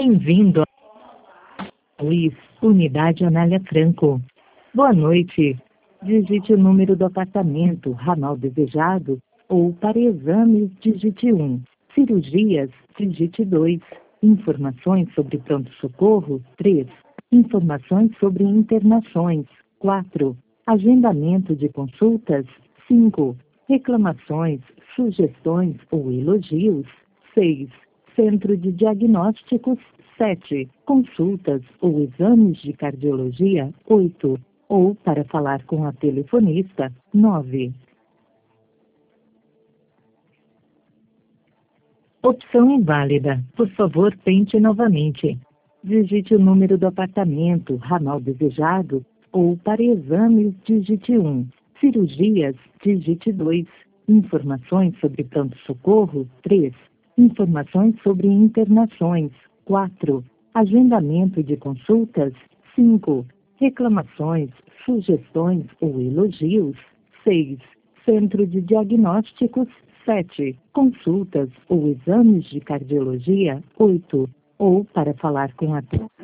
Bem-vindo a Luiz, Unidade Anália Franco. Boa noite. Digite o número do apartamento, ramal desejado, ou para exames, digite 1. Cirurgias, digite 2. Informações sobre pronto-socorro, 3. Informações sobre internações, 4. Agendamento de consultas, 5. Reclamações, sugestões ou elogios, 6. Centro de diagnósticos, 7. Consultas ou exames de cardiologia, 8. Ou para falar com a telefonista, 9. Opção inválida. Por favor, tente novamente. Digite o número do apartamento, ramal desejado, ou para exames, digite 1. Cirurgias, digite 2. Informações sobre pronto-socorro, 3. Informações sobre internações, 4. Agendamento de consultas, 5. Reclamações, sugestões ou elogios, 6. Centro de diagnósticos, 7. Consultas ou exames de cardiologia, 8. Ou para falar com a